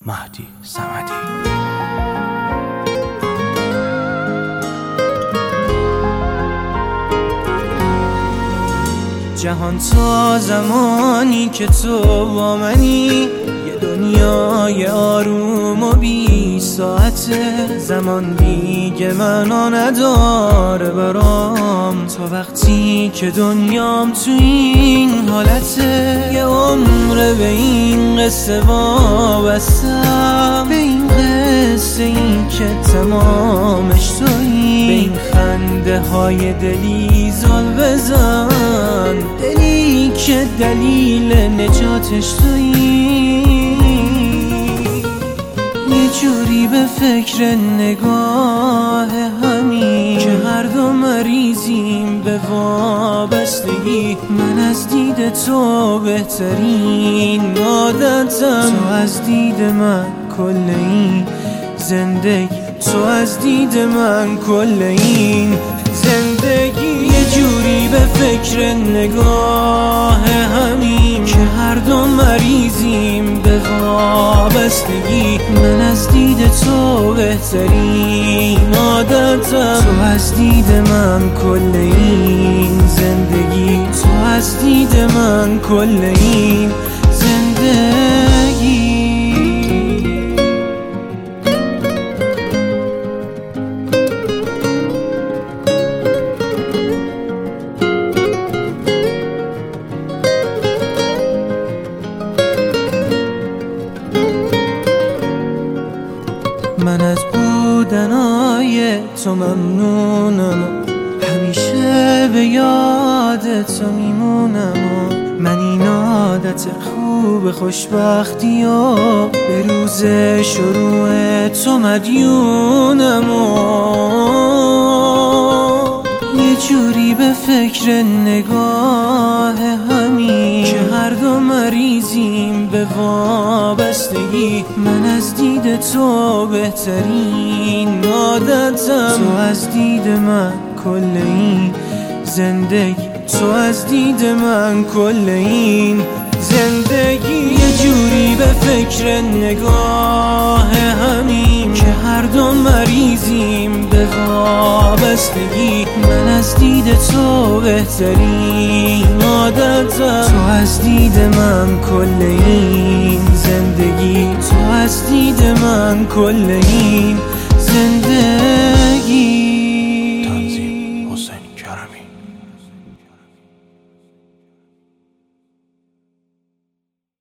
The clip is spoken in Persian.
مهدی صمدی. جهان تا زمانی که تو با منی، یه دنیای آروم و بی ساعته. زمان دیگه معنا نداره برام، تا وقتی که دنیام تو این حالته. یه عمر به این قصه وابستم، به این قصه ای که تمامش تویی. به این خنده های دلی زل بزن، دلی که دلیل نجاتش تویی. یه جوری به فکر نگاه همین که هر دو مریضیم به وابستگی. من از دید تو بهترین عادتم، تو از دید من کل این زندگی. تو از دید من کل این زندگی. یه جوری به فکر نگاه همین که هر دو مریضیم به وابستگی. من از دید تو بهترین عادتم، تو از دید من کل این زندگی. تو از دید من کل این زندگی. من از بودنای تو ممنونم، همیشه به یاد تو میمونم. من این عادت خوب خوشبختی و به روز شروع تو مدیونم. یه جوری به فکر نگاه همین که هر دو مریضیم به وابستگی. من از دید تو بهترین عادتم، تو از دید من کل این زندگی. تو از دید من کل این زندگی. یه جوری به فکر نگاه همین که هر دو مریضیم به وابستگی. من از دید تو بهترین عادتم، تو از دید من کل این زندگی. تو از دید من کل این